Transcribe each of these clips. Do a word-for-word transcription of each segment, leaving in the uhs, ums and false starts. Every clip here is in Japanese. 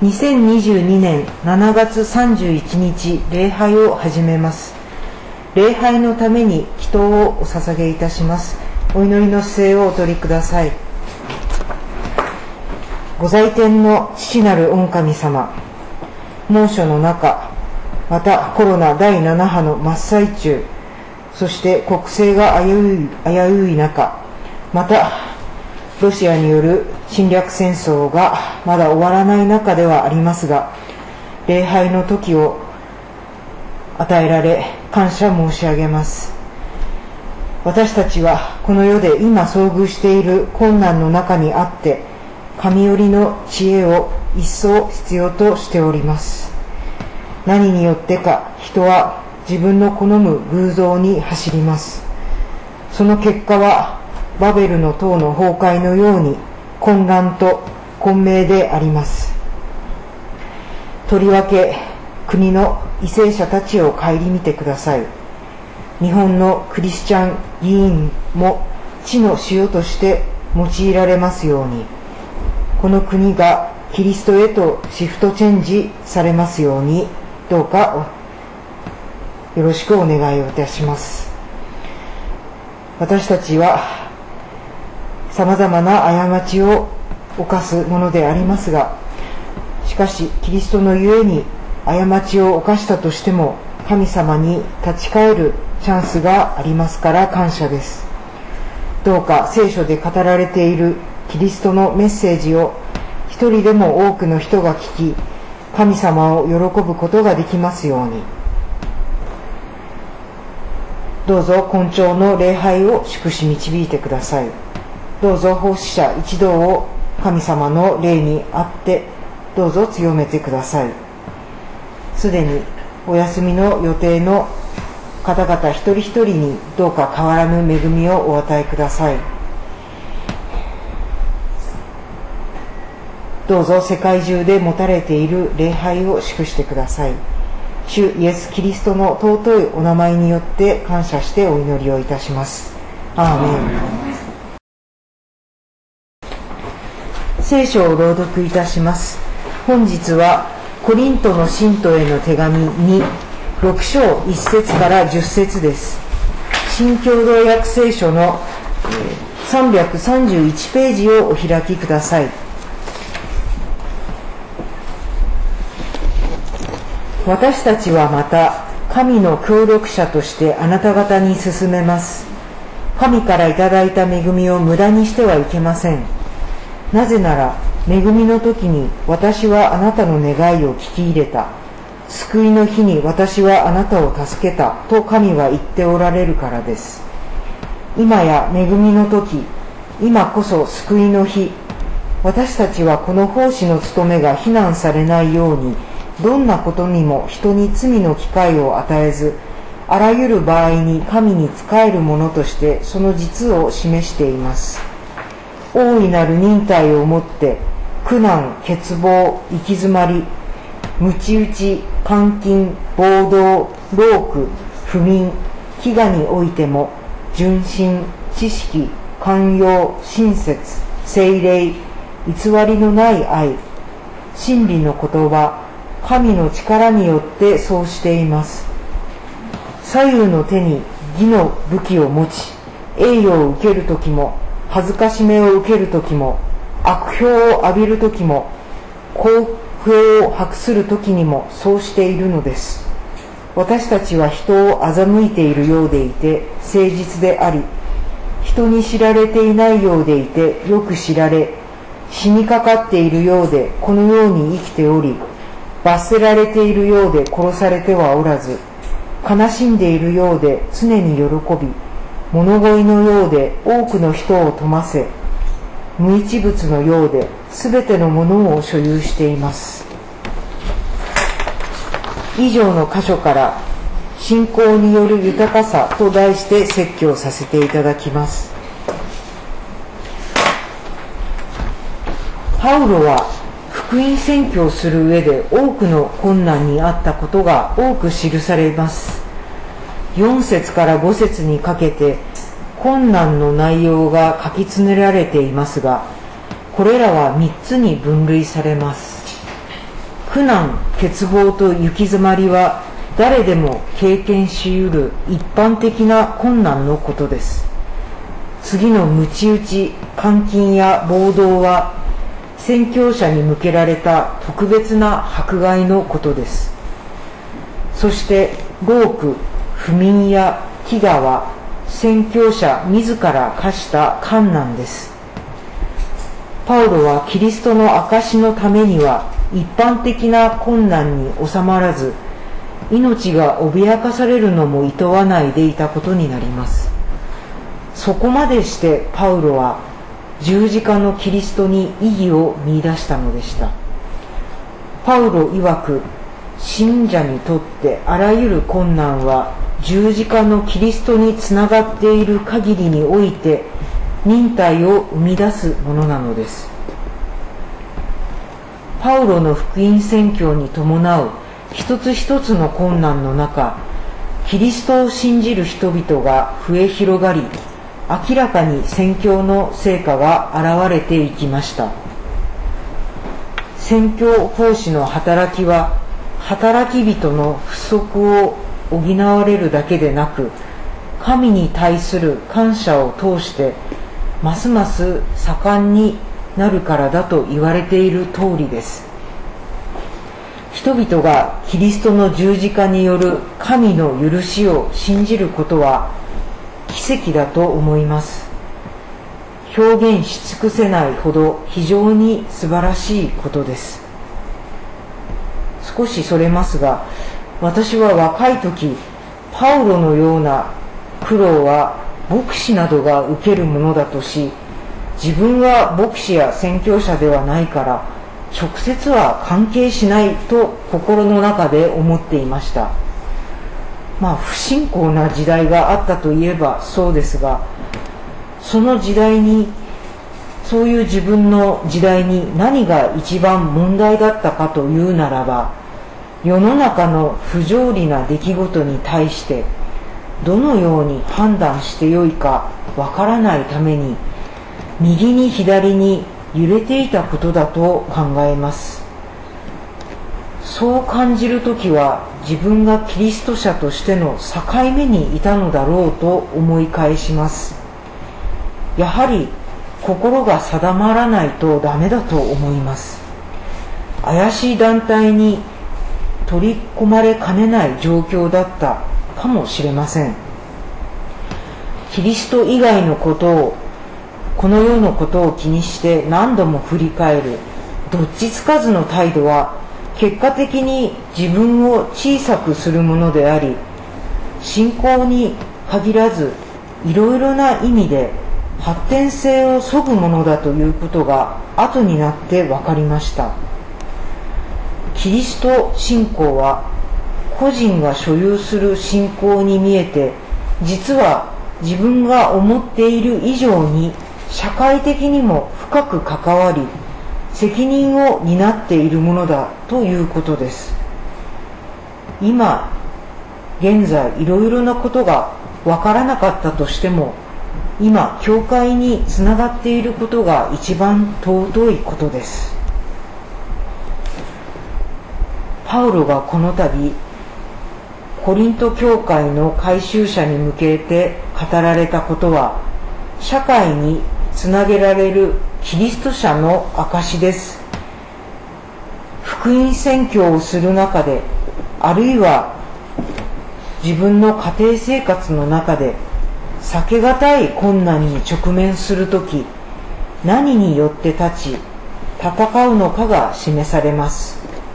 にせんにじゅうにねんしちがつさんじゅういちにち礼拝を始めます。礼拝のために祈祷をお捧げいたします。お祈りの姿勢をお取りください。ご在天の父なる御神様、猛暑の中、またコロナだいななはの真っ最中、そして国政が危うい、危うい中、またロシアによる侵略戦争がまだ終わらない中ではありますが、礼拝の時を与えられ感謝申し上げます。私たちはこの世で今遭遇している困難の中にあって神よりの知恵を一層必要としております。何によってか人は自分の好む偶像に走ります。その結果はバベルの塔の崩壊のように混乱と混迷であります。とりわけ国の為政者たちを顧みてください。日本のクリスチャン議員も地の塩として用いられますように、この国がキリストへとシフトチェンジされますように、どうかよろしくお願いをいたします。私たちはさまざまな過ちを犯すものでありますが、しかしキリストのゆえに過ちを犯したとしても神様に立ち返るチャンスがありますから感謝です。どうか聖書で語られているキリストのメッセージを一人でも多くの人が聞き、神様を喜ぶことができますように。どうぞ今朝の礼拝を祝し導いてください。どうぞ奉仕者一同を神様の霊にあってどうぞ強めてください。すでにお休みの予定の方々一人一人にどうか変わらぬ恵みをお与えください。どうぞ世界中で持たれている礼拝を祝してください。主イエス・キリストの尊いお名前によって感謝してお祈りをいたします。アーメン。聖書を朗読いたします。本日はコリントの信徒への手紙にろくしょういっせつからじゅっせつです。新共同訳聖書のさんびゃくさんじゅういちページをお開きください。私たちはまた神の協力者としてあなた方に勧めます。神からいただいた恵みを無駄にしてはいけません。なぜなら恵みの時に私はあなたの願いを聞き入れた。救いの日に私はあなたを助けたと神は言っておられるからです。今や恵みの時、今こそ救いの日。私たちはこの奉仕の務めが非難されないように、どんなことにも人に罪の機会を与えず、あらゆる場合に神に仕えるものとしてその実を示しています。大いなる忍耐をもって苦難、欠乏、行き詰まり、鞭打ち、監禁、暴動、労苦、不眠、飢餓においても純真、知識、寛容、親切、聖霊、偽りのない愛、真理の言葉、神の力によってそうしています。左右の手に義の武器を持ち、栄誉を受けるときも、恥ずかしめを受けるときも、悪評を浴びるときも、公平を博するときにもそうしているのです。私たちは人を欺いているようでいて誠実であり、人に知られていないようでいてよく知られ、死にかかっているようでこのように生きており、罰せられているようで殺されてはおらず、悲しんでいるようで常に喜び、物乞いのようで多くの人を富ませ、無一物のようですべてのものを所有しています。以上の箇所から信仰による豊かさと題して説教させていただきます。パウロは福音宣教する上で多くの困難にあったことが多く記されます。よん節からご節にかけて困難の内容が書き連ねられていますが、これらはみっつに分類されます。 苦難、欠乏と行き詰まりは誰でも経験しうる一般的な困難のことです。次の鞭打ち、監禁や暴動は宣教者に向けられた特別な迫害のことです。そして労苦、不眠や飢餓は宣教者自ら課した困難です。パウロはキリストの証のためには一般的な困難に収まらず、命が脅かされるのも厭わないでいたことになります。そこまでしてパウロは十字架のキリストに意義を見出したのでした。パウロ曰く、信者にとってあらゆる困難は十字架のキリストにつながっている限りにおいて忍耐を生み出すものなのです。パウロの福音宣教に伴う一つ一つの困難の中、キリストを信じる人々が増え広がり、明らかに宣教の成果が現れていきました。宣教奉仕の働きは、働き人の不足を補われるだけでなく、神に対する感謝を通してますます盛んになるからだと言われている通りです。人々がキリストの十字架による神の許しを信じることは奇跡だと思います。表現し尽くせないほど非常に素晴らしいことです。少しそれますが、私は若い時、パウロのような苦労は牧師などが受けるものだとし、自分は牧師や宣教者ではないから直接は関係しないと心の中で思っていました。まあ不信仰な時代があったといえばそうですが、その時代に、そういう自分の時代に何が一番問題だったかというならば、世の中の不条理な出来事に対してどのように判断してよいかわからないために、右に左に揺れていたことだと考えます。そう感じるときは、自分がキリスト者としての境目にいたのだろうと思い返します。やはり心が定まらないとダメだと思います。怪しい団体に取り込まれかねない状況だったかもしれません。キリスト以外のことを、この世のことを気にして何度も振り返るどっちつかずの態度は、結果的に自分を小さくするものであり、信仰に限らずいろいろな意味で発展性を削ぐものだということが後になって分かりました。キリスト信仰は個人が所有する信仰に見えて、実は自分が思っている以上に社会的にも深く関わり、責任を担っているものだということです。今現在いろいろなことが分からなかったとしても、今教会につながっていることが一番尊いことです。パウロがこの度コリント教会の改宗者に向けて語られたことは、社会につなげられるキリスト者の証です。福音宣教をする中で、あるいは自分の家庭生活の中で避けがたい困難に直面するとき、何によって立ち戦うのかが示されます。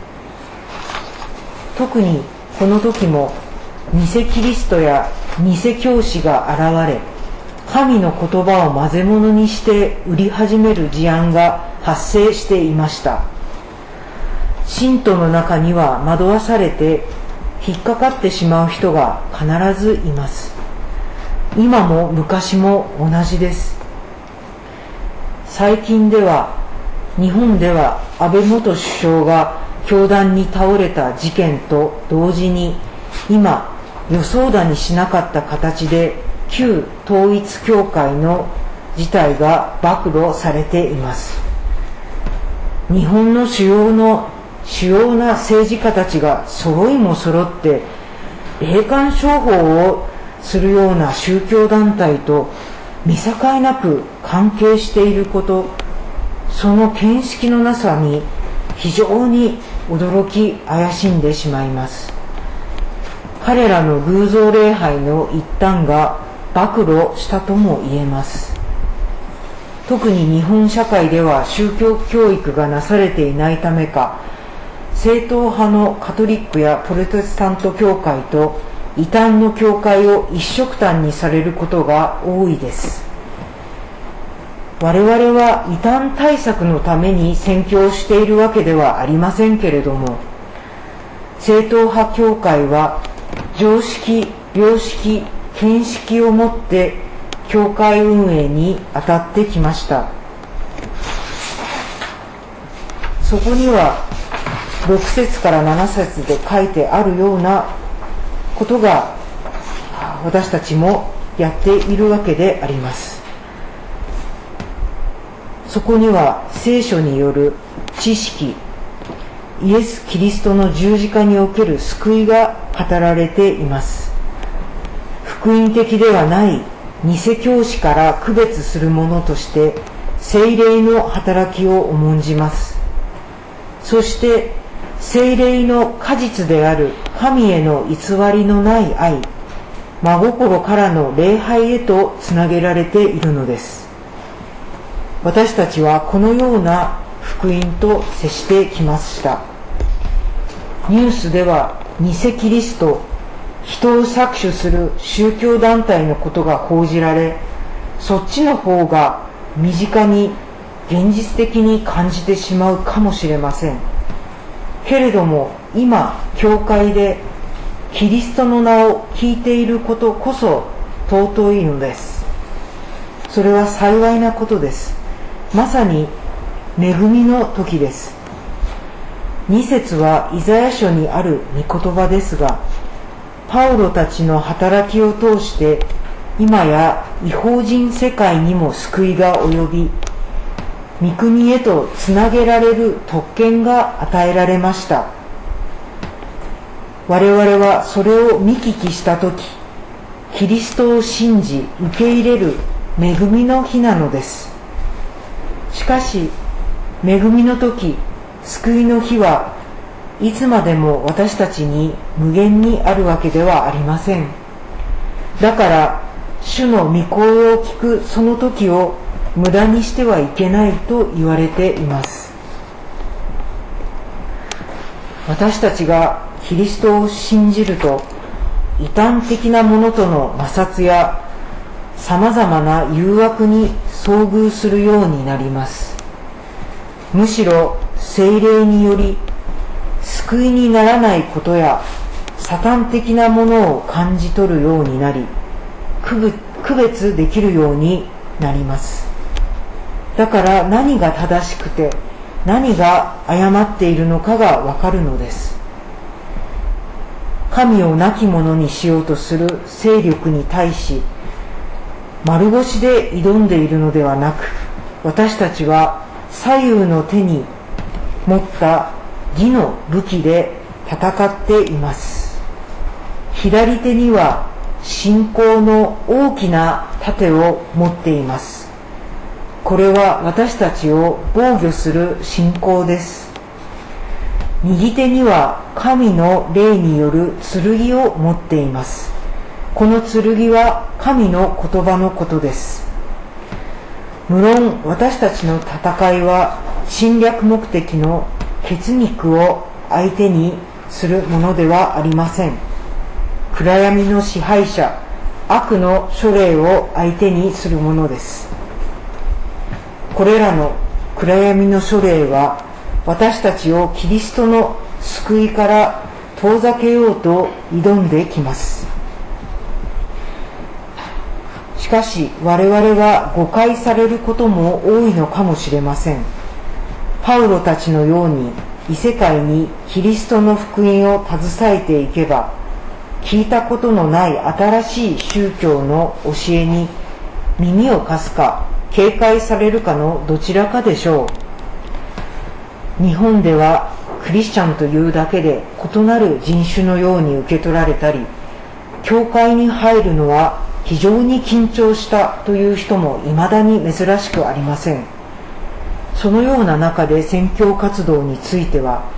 特にこの時も偽キリストや偽教師が現れ、神の言葉を混ぜ物にして売り始める事案が発生していました。信徒の中には惑わされて引っかかってしまう人が必ずいます。今も昔も同じです。最近では、日本では安倍元首相が凶弾に倒れた事件と同時に、今予想だにしなかった形で旧統一教会の事態が暴露されています。日本の主要の主要な政治家たちが揃いも揃って霊感商法をするような宗教団体と見境なく関係していること、その見識のなさに非常に驚き怪しんでしまいます。彼らの偶像礼拝の一端が暴露したとも言えます。特に日本社会では宗教教育がなされていないためか、正統派のカトリックやプロテスタント教会と異端の教会を一緒くたにされることが多いです。我々は異端対策のために宣教しているわけではありませんけれども、正統派教会は常識、良識、見識をもって教会運営に当たってきました。そこにはろく節からなな節で書いてあるようなことが私たちもやっているわけであります。そこには聖書による知識、イエス・キリストの十字架における救いが語られています。福音的ではない偽教師から区別するものとして聖霊の働きを重んじます。そして聖霊の果実である神への偽りのない愛、真心からの礼拝へとつなげられているのです。私たちはこのような福音と接してきました。ニュースでは偽キリスト、人を搾取する宗教団体のことが報じられ、そっちの方が身近に現実的に感じてしまうかもしれません。けれども今教会でキリストの名を聞いていることこそ尊いのです。それは幸いなことです。まさに恵みの時です。に節はイザヤ書にある御言葉ですが、パウロたちの働きを通して今や異邦人世界にも救いが及び、御国へとつなげられる特権が与えられました。我々はそれを見聞きしたとき、キリストを信じ受け入れる恵みの日なのです。しかし恵みの時、救いの日はいつまでも私たちに無限にあるわけではありません。だから主の御声を聞くその時を無駄にしてはいけないと言われています。私たちがキリストを信じると、異端的なものとの摩擦やさまざまな誘惑に遭遇するようになります。むしろ聖霊により救いにならないことやサタン的なものを感じ取るようになり、区別できるようになります。だから何が正しくて何が誤っているのかがわかるのです。神を亡き者にしようとする勢力に対し、丸腰で挑んでいるのではなく、私たちは左右の手に持った義の武器で戦っています。左手には信仰の大きな盾を持っています。これは私たちを防御する信仰です。右手には神の霊による剣を持っています。この剣は神の言葉のことです。無論私たちの戦いは侵略目的の血肉を相手にするものではありません。暗闇の支配者、悪の書類を相手にするものです。これらの暗闇の書類は私たちをキリストの救いから遠ざけようと挑んできます。しかし我々は誤解されることも多いのかもしれません。パウロたちのように異世界にキリストの福音を携えていけば、聞いたことのない新しい宗教の教えに耳を貸すか警戒されるかのどちらかでしょう。日本ではクリスチャンというだけで異なる人種のように受け取られたり、教会に入るのは非常に緊張したという人もいまだに珍しくありません。そのような中で宣教活動については、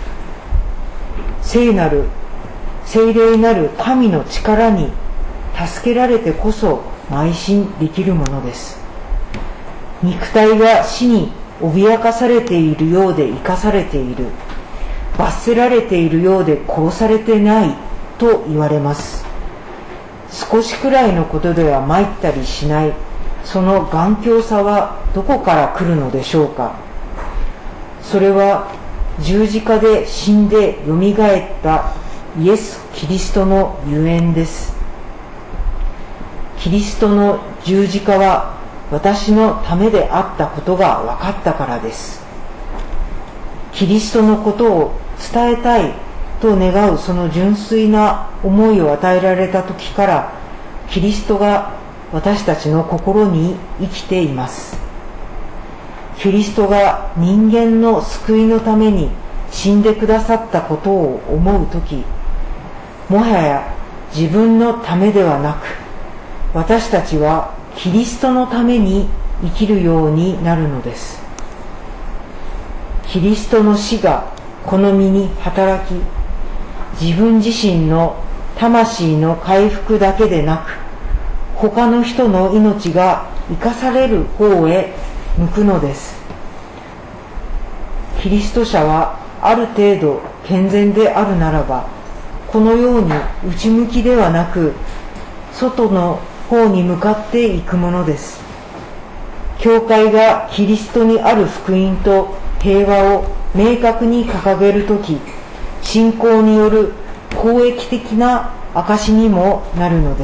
聖なる聖霊なる神の力に助けられてこそ邁進できるものです。肉体が死に脅かされているようで生かされている、罰せられているようで殺されてないと言われます。少しくらいのことでは参ったりしない、その頑強さはどこから来るのでしょうか。それは十字架で死んでよみがえったイエス・キリストのゆえんです。キリストの十字架は私のためであったことが分かったからです。キリストのことを伝えたいと願うその純粋な思いを与えられた時から、キリストが私たちの心に生きています。キリストが人間の救いのために死んでくださったことを思うとき、もはや自分のためではなく、私たちはキリストのために生きるようになるのです。キリストの死がこの身に働き、自分自身の魂の回復だけでなく、他の人の命が生かされる方へ向くのです。キリスト者はある程度健全であるならば、このように内向きではなく、外の方に向かっていくものです。教会がキリストにある福音と平和を明確に掲げるとき、信仰による公益的な証にもなるのです。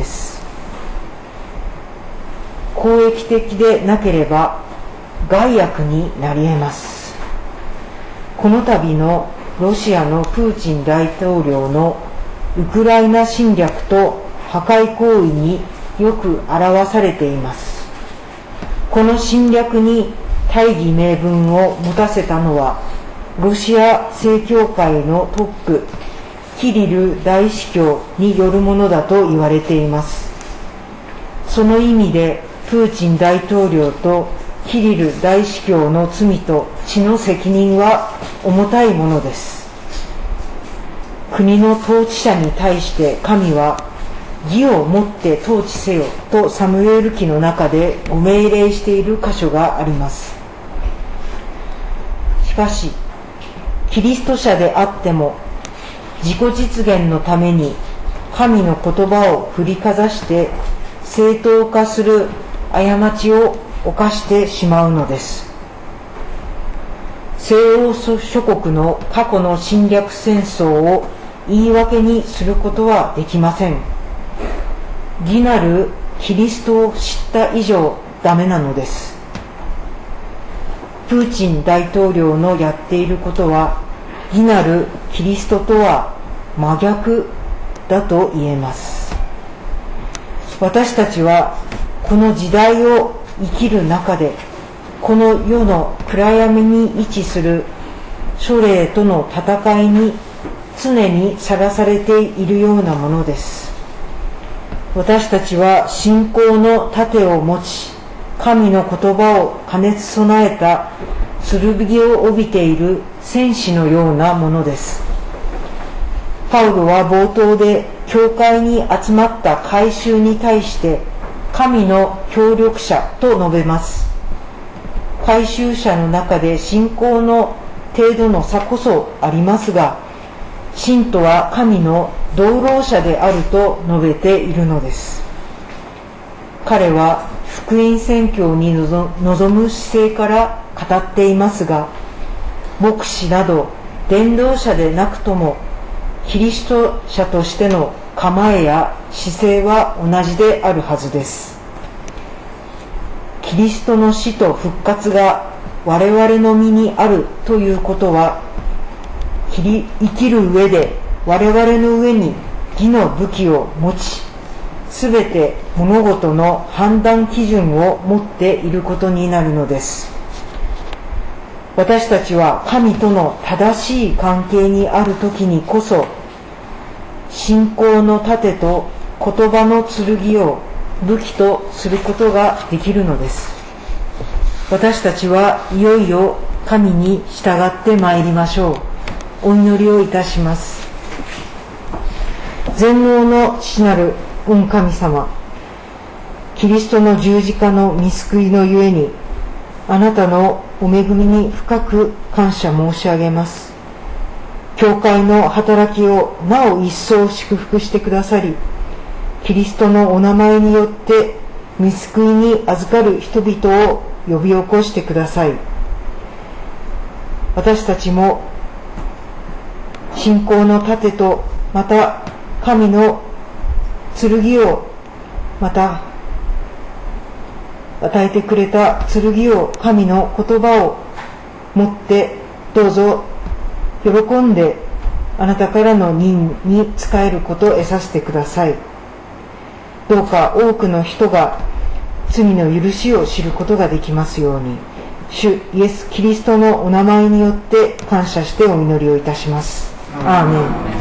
公益的でなければ害悪になり得ます。この度のロシアのプーチン大統領のウクライナ侵略と破壊行為によく表されています。この侵略に大義名分を持たせたのは、ロシア正教会のトップ、キリル大司教によるものだと言われています。その意味で、プーチン大統領とキリル大司教の罪と血の責任は重たいものです。国の統治者に対して神は、義をもって統治せよとサムエル記の中でご命令している箇所があります。しかし、キリスト者であっても、自己実現のために神の言葉を振りかざして正当化する過ちを犯してしまうのです。西欧諸国の過去の侵略戦争を言い訳にすることはできません。義なるキリストを知った以上ダメなのです。プーチン大統領のやっていることは、義なるキリストとは真逆だと言えます。私たちはこの時代を生きる中で、この世の暗闇に位置する諸霊との戦いに常にさらされているようなものです。私たちは信仰の盾を持ち、神の言葉を兼ね備えた剣を帯びている戦士のようなものです。パウロは冒頭で教会に集まった改宗に対して神の協力者と述べます。改宗者の中で信仰の程度の差こそありますが、信徒は神の同労者であると述べているのです。彼は福音宣教に臨む姿勢から語っていますが、牧師など伝道者でなくともキリスト者としての構えや姿勢は同じであるはずです。キリストの死と復活が我々の身にあるということは、生きる上で我々の上に義の武器を持ち、すべて物事の判断基準を持っていることになるのです。 私たちは神との正しい関係にあるときにこそ、信仰の盾と言葉の剣を武器とすることができるのです。私たちはいよいよ神に従ってまいりましょう。お祈りをいたします。全能の父なる御神様、キリストの十字架の御救いのゆえに、あなたのお恵みに深く感謝申し上げます。教会の働きをなお一層祝福してくださり、キリストのお名前によって御救いに預かる人々を呼び起こしてください。私たちも信仰の盾と、また神の剣を、また与えてくれた剣を、神の言葉を持ってどうぞ喜んであなたからの任に仕えることを得させてください。どうか多くの人が罪の許しを知ることができますように、主イエス・キリストのお名前によって感謝してお祈りをいたします。アーメン。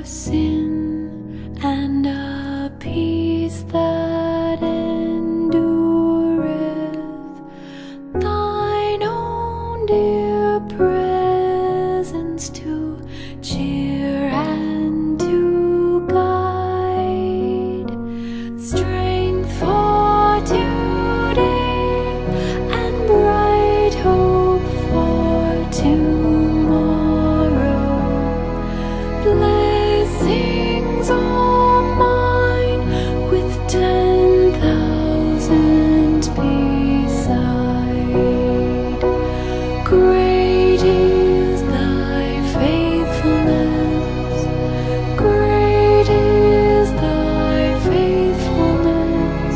sin and a peace that endureth, thine own dear presence to cheer and to guide, strength for today and bright hope for tomorrow, blessings all mine with ten thousand beside. Great is thy faithfulness, great is thy faithfulness.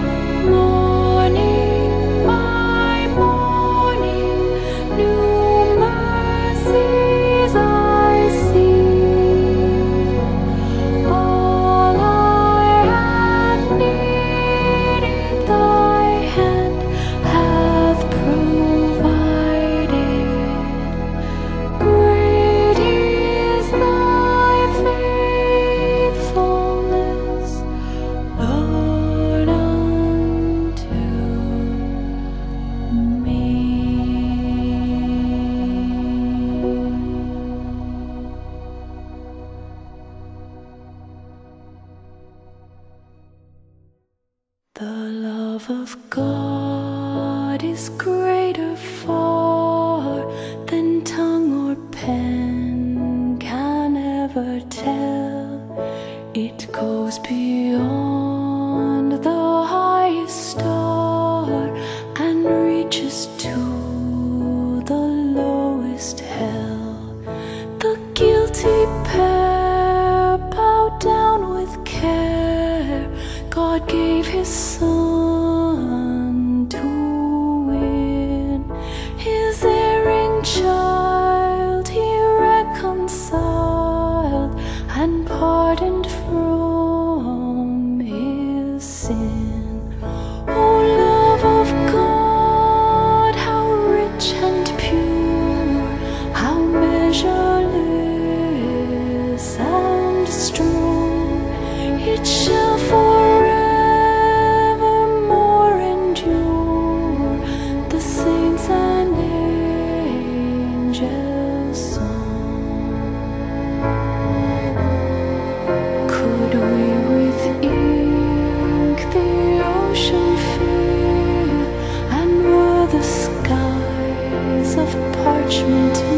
Morning by morning, new mercies I see. All I have needed, thy hand hath provided. Great is thy faithfulness, Lord, unto me. The love of God is greater far than tongue or pen can ever tell. It goes beyond the highest star and reaches to the lowest hell. The guilty pair bowed down with care. God gave his Son to win his erring child. He reconciled and pardoned from his sin. O love of God, how rich and pure, how measureless and strong, it shall forevermore endure the saints and angels' song. Could we with ink the ocean fill, and were the skies of parchment